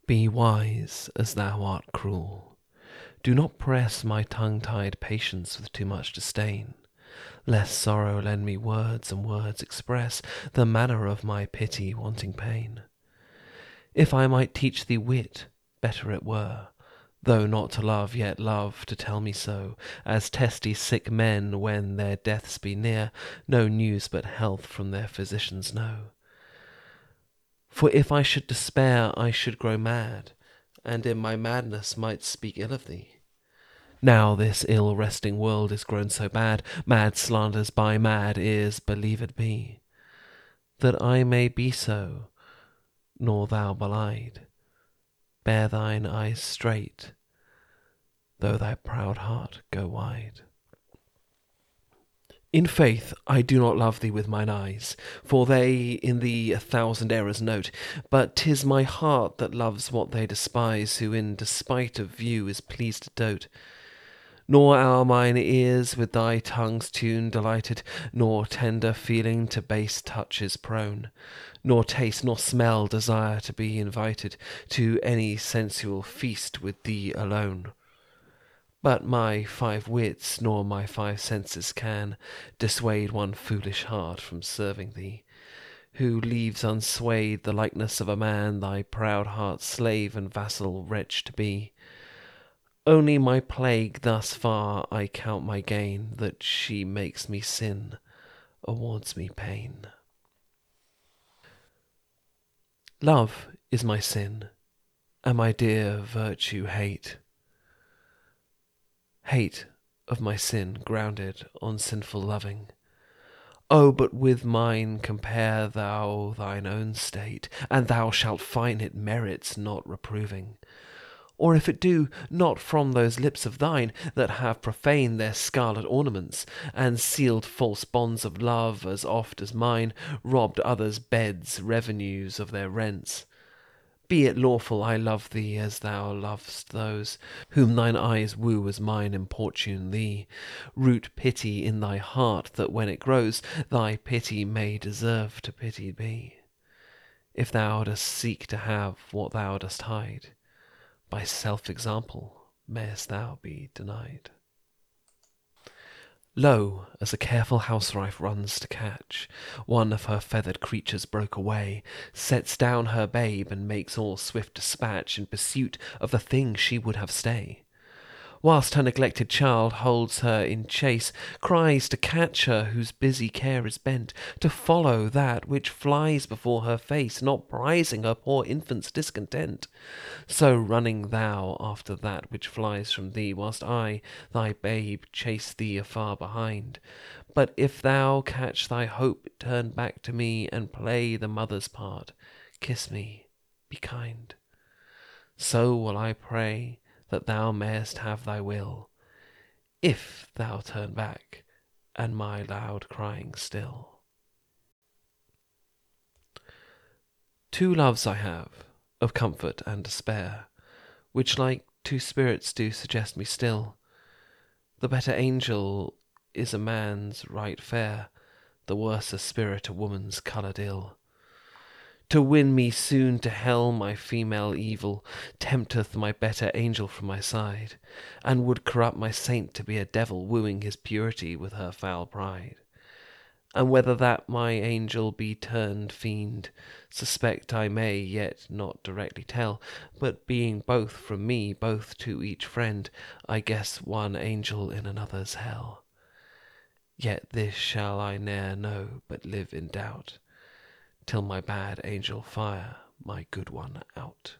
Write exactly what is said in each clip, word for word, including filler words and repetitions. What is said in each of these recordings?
Be wise as thou art cruel. Do not press my tongue-tied patience with too much disdain, lest sorrow lend me words, and words express the manner of my pity wanting pain. If I might teach thee wit, better it were, though not to love, yet love to tell me so, as testy sick men, when their deaths be near, no news but health from their physicians know. For if I should despair, I should grow mad, and in my madness might speak ill of thee. Now this ill-resting world is grown so bad, mad slanders by mad ears believed be, that I may be so, nor thou belied. Bear thine eyes straight, though thy proud heart go wide. In faith, I do not love thee with mine eyes, for they in thee a thousand errors note, but 'tis my heart that loves what they despise, who in despite of view is pleased to dote. Nor are mine ears with thy tongue's tune delighted, nor tender feeling to base touches prone, nor taste nor smell desire to be invited to any sensual feast with thee alone. But my five wits nor my five senses can dissuade one foolish heart from serving thee, who leaves unswayed the likeness of a man, thy proud heart's slave and vassal wretch to be. Only my plague thus far I count my gain, that she makes me sin, awards me pain. Love is my sin, and my dear virtue hate. Hate of my sin grounded on sinful loving. Oh, but with mine compare thou thine own state, and thou shalt find it merits not reproving. Or if it do, not from those lips of thine that have profaned their scarlet ornaments, and sealed false bonds of love, as oft as mine robbed others' beds, revenues of their rents. Be it lawful I love thee as thou lov'st those whom thine eyes woo as mine importune thee. Root pity in thy heart, that when it grows, thy pity may deserve to pitied be. If thou dost seek to have what thou dost hide, by self-example mayest thou be denied. Lo, as a careful housewife runs to catch one of her feathered creatures broke away, sets down her babe and makes all swift dispatch in pursuit of the thing she would have stay, whilst her neglected child holds her in chase, cries to catch her whose busy care is bent to follow that which flies before her face, not prizing her poor infant's discontent. So running thou after that which flies from thee, whilst I, thy babe, chase thee afar behind. But if thou catch thy hope, turn back to me and play the mother's part. Kiss me, be kind. So will I pray that thou mayest have thy will, if thou turn back, and my loud crying still. Two loves I have, of comfort and despair, which like two spirits do suggest me still. The better angel is a man's right fair, the worser spirit a woman's coloured ill. To win me soon to hell my female evil tempteth my better angel from my side, and would corrupt my saint to be a devil, wooing his purity with her foul pride. And whether that my angel be turned fiend, suspect I may, yet not directly tell, but being both from me, both to each friend, I guess one angel in another's hell. Yet this shall I ne'er know, but live in doubt, till my bad angel fire my good one out.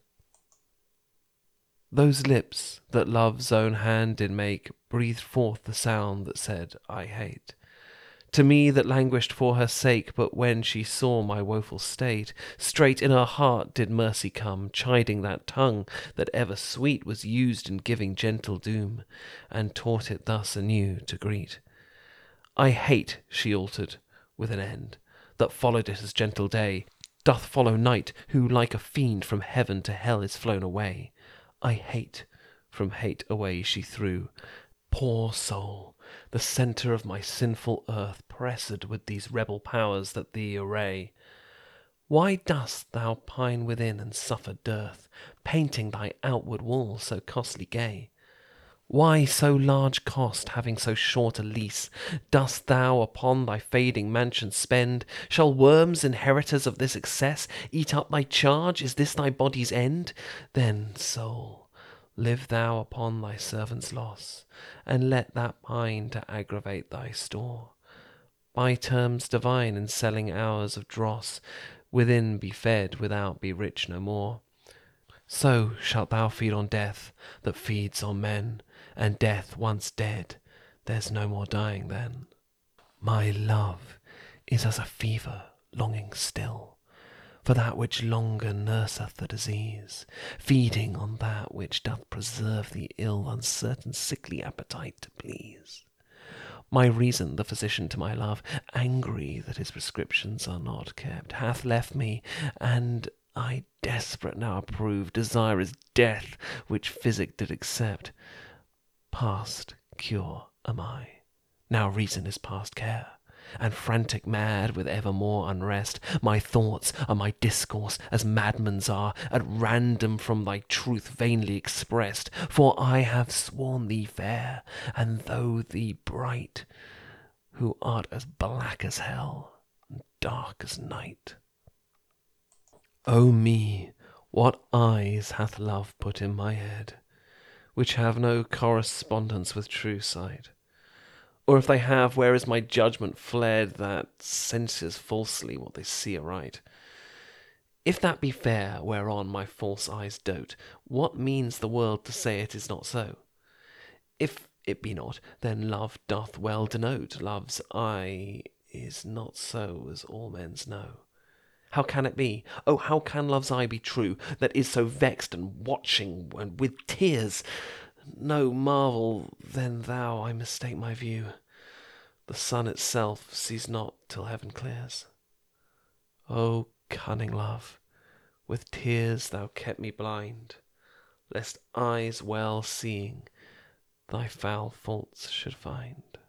Those lips that love's own hand did make breathed forth the sound that said, I hate. To me that languished for her sake, but when she saw my woeful state, straight in her heart did mercy come, chiding that tongue that ever sweet was used in giving gentle doom, and taught it thus anew to greet. I hate, she altered, with an end, that followed it as gentle day doth follow night, who like a fiend from heaven to hell is flown away. I hate, from hate away she threw. Poor soul, the centre of my sinful earth, pressed with these rebel powers that thee array. Why dost thou pine within and suffer dearth, painting thy outward wall so costly gay? Why so large cost, having so short a lease, dost thou upon thy fading mansion spend? Shall worms, inheritors of this excess, eat up thy charge? Is this thy body's end? Then, soul, live thou upon thy servant's loss, and let that pine to aggravate thy store. By terms divine and selling hours of dross, within be fed, without be rich no more. So shalt thou feed on death that feeds on men, and death once dead, there's no more dying then. My love is as a fever longing still for that which longer nurseth the disease, feeding on that which doth preserve the ill, uncertain sickly appetite to please. My reason, the physician to my love, angry that his prescriptions are not kept, hath left me, and I desperate now approve, desire is death, which physic did accept. Past cure am I, now reason is past care, and frantic mad with evermore unrest. My thoughts are my discourse, as madmen's are, at random from thy truth vainly expressed. For I have sworn thee fair, and though thee bright, who art as black as hell, and dark as night. O me, what eyes hath love put in my head, which have no correspondence with true sight? Or if they have, where is my judgment fled, that senses falsely what they see aright? If that be fair whereon my false eyes dote, what means the world to say it is not so? If it be not, then love doth well denote love's eye is not so as all men's know. How can it be? Oh, how can love's eye be true, that is so vexed and watching and with tears? No marvel then thou I mistake my view. The sun itself sees not till heaven clears. O cunning love, with tears thou kept me blind, lest eyes well seeing thy foul faults should find.